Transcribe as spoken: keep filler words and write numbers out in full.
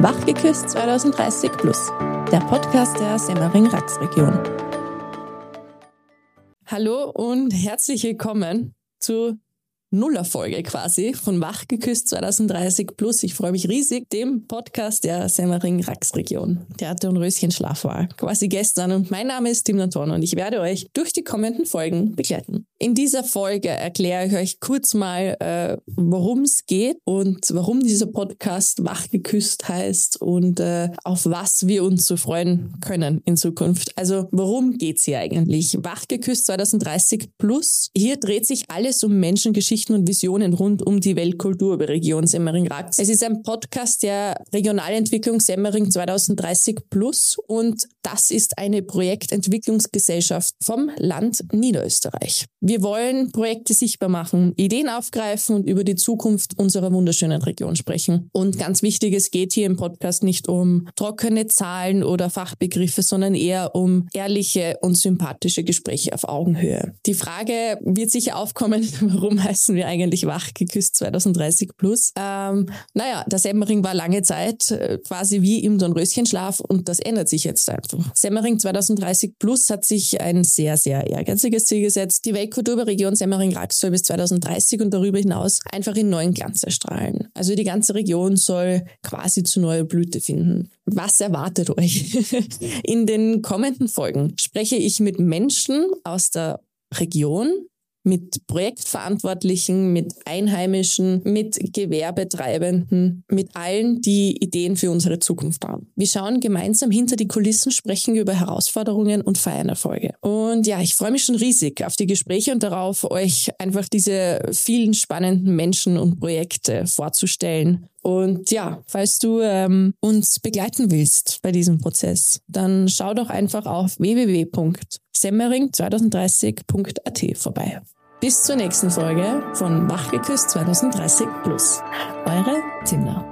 Wachgeküsst zwanzig dreißig plus, der Podcast der Semmering-Rax-Region. Hallo und herzlich willkommen zu Nullerfolge quasi von Wachgeküsst zwanzig dreißig plus. Ich freue mich riesig, dem Podcast der Semmering-Rax-Region. Theater- und Röschenschlaf war quasi gestern und mein Name ist Tim Danton und ich werde euch durch die kommenden Folgen begleiten. In dieser Folge erkläre ich euch kurz mal, äh, worum es geht und warum dieser Podcast Wachgeküsst heißt und äh, auf was wir uns so freuen können in Zukunft. Also worum geht's hier eigentlich? Wachgeküsst zwanzig dreißig plus. Hier dreht sich alles um Menschengeschichten und Visionen rund um die Weltkulturregion Semmering-Rax. Es ist ein Podcast der Regionalentwicklung Semmering zwanzig dreißig plus und das ist eine Projektentwicklungsgesellschaft vom Land Niederösterreich. Wir wollen Projekte sichtbar machen, Ideen aufgreifen und über die Zukunft unserer wunderschönen Region sprechen. Und ganz wichtig, es geht hier im Podcast nicht um trockene Zahlen oder Fachbegriffe, sondern eher um ehrliche und sympathische Gespräche auf Augenhöhe. Die Frage wird sicher aufkommen, warum heißen wir eigentlich Wachgeküsst zwanzig dreißig plus? Ähm, naja, der Semmering war lange Zeit äh, quasi wie im Dornröschenschlaf und das ändert sich jetzt einfach. Semmering zwanzig dreißig plus hat sich ein sehr, sehr ehrgeiziges Ziel gesetzt. Die Weltkulturregion Semmering-Rax soll bis zwanzig dreißig und darüber hinaus einfach in neuen Glanz erstrahlen. Also die ganze Region soll quasi zu neuer Blüte finden. Was erwartet euch? In den kommenden Folgen spreche ich mit Menschen aus der Region, mit Projektverantwortlichen, mit Einheimischen, mit Gewerbetreibenden, mit allen, die Ideen für unsere Zukunft haben. Wir schauen gemeinsam hinter die Kulissen, sprechen über Herausforderungen und feiern Erfolge. Und ja, ich freue mich schon riesig auf die Gespräche und darauf, euch einfach diese vielen spannenden Menschen und Projekte vorzustellen. Und ja, falls du ähm, uns begleiten willst bei diesem Prozess, dann schau doch einfach auf w w w punkt semmering zwanzig dreißig punkt a t vorbei. Bis zur nächsten Folge von Wachgeküsst zwanzig dreißig plus. Eure Timna.